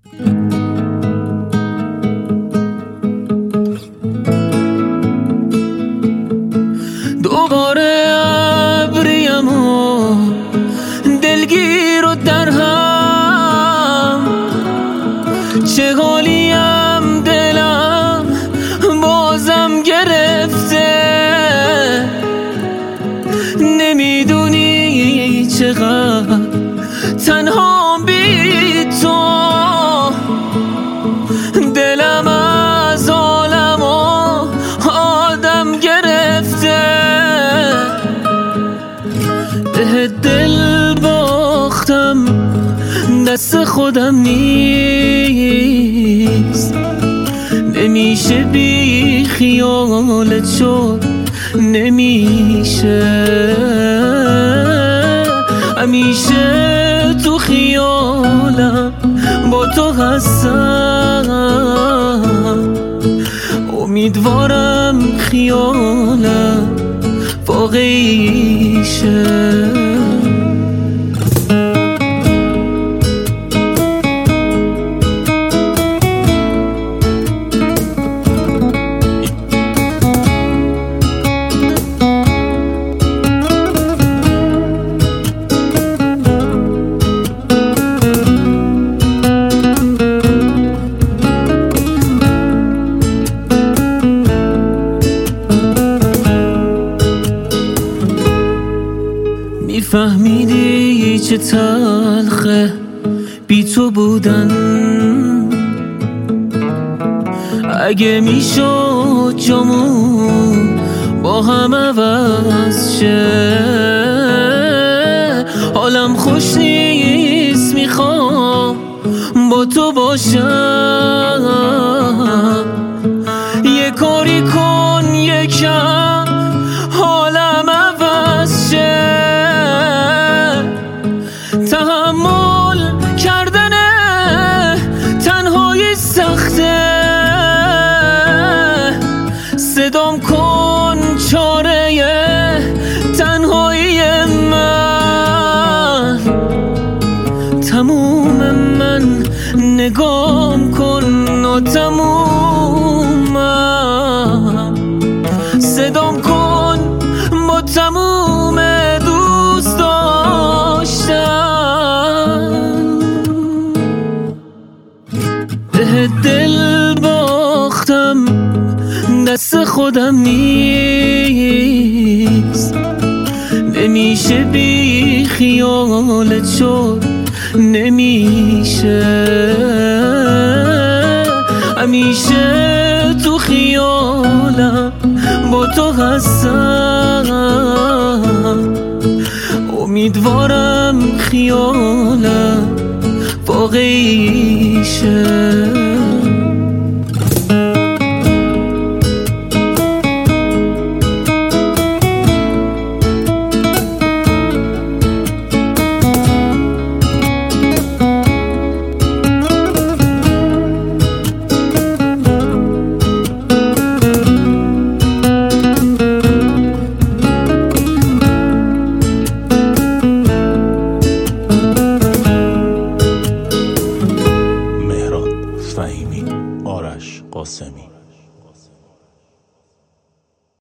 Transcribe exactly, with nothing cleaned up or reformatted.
دوباره ابریم و دلگیر و در هم، چه حالیم دلم بازم گرفته، نمیدونی چقدر تنها بی تو، دلم از عالم و آدم گرفته، به دل باختم دست خودم نیست، نمیشه بی خیالت شد، نمیشه همیشه تو خیالم با تو هستم، امیدوارم خیالم واقعی شه. میفهمیدی چه تلخه بی تو بودن، اگه میشد جامون با هم عوض شه، حالم خوش نیست میخوام با تو باشم، یه کاری کن یکم حالم عوض شه، تحمل کردن تنهایی سخته، صدام کن چاره تنهایی من، تموم من نگام کن و تمومم، صدام کن با تموم دوست داشتن، به دل باختم دست خودم نیست، نمیشه بی خیالت شد، نمیشه همیشه تو خیالم با تو هستم، امیدوارم خیالم واقعی شه.